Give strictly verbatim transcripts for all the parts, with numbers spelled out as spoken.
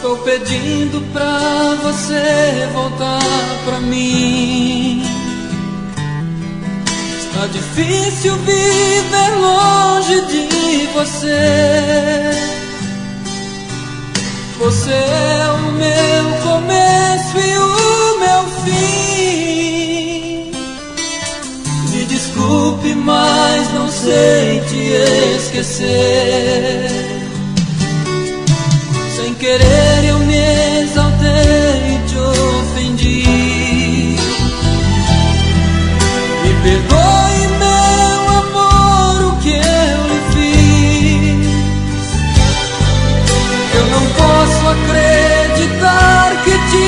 Estou pedindo pra você voltar pra mim. Está difícil viver longe de você. Você é o meu começo e o meu fim. Me desculpe, mas não sei te esquecer. Sem querer eu me exaltei e te ofendi. Me perdoe, meu amor, o que eu lhe fiz. Eu não posso acreditar que te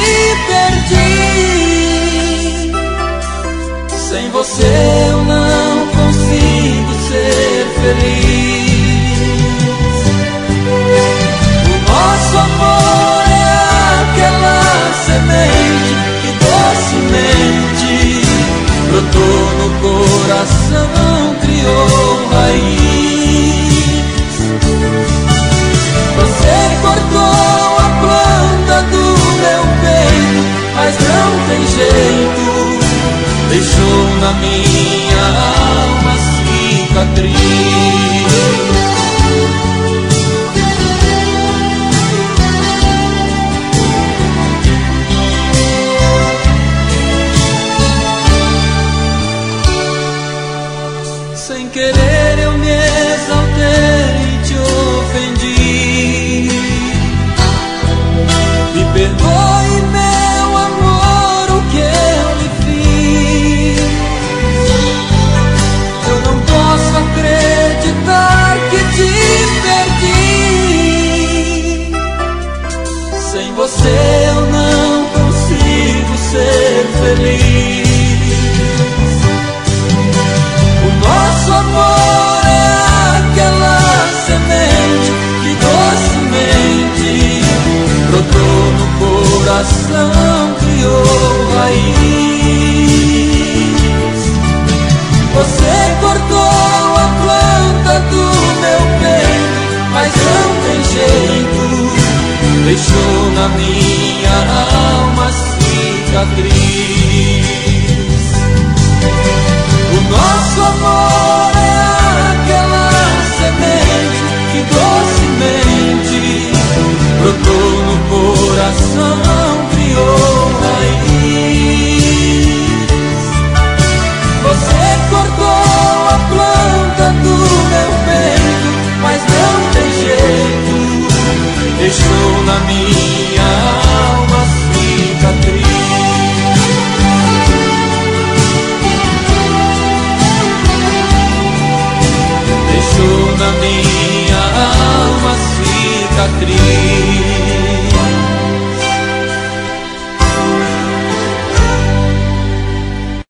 perdi. Sem você eu não consigo ser feliz. Nosso amor é aquela semente que docemente brotou no coração, criou raiz. Você cortou a planta do meu peito, mas não tem jeito, deixou na minha alma cicatriz. Sem querer eu me exaltei e te ofendi. Me perdoe, meu amor, o que eu lhe fiz. Eu não posso acreditar que te perdi. Sem você eu não consigo ser feliz. Nosso amor é aquela semente que docemente brotou no coração, criou raiz. Você cortou a planta do meu peito, mas não tem jeito, deixou na minha alma cicatriz. O nosso amor é aquela semente que docemente brotou no coração, criou raiz. Você cortou a planta do meu peito, mas não tem jeito, deixou na minha alma cicatriz. Na minha alma cicatriz.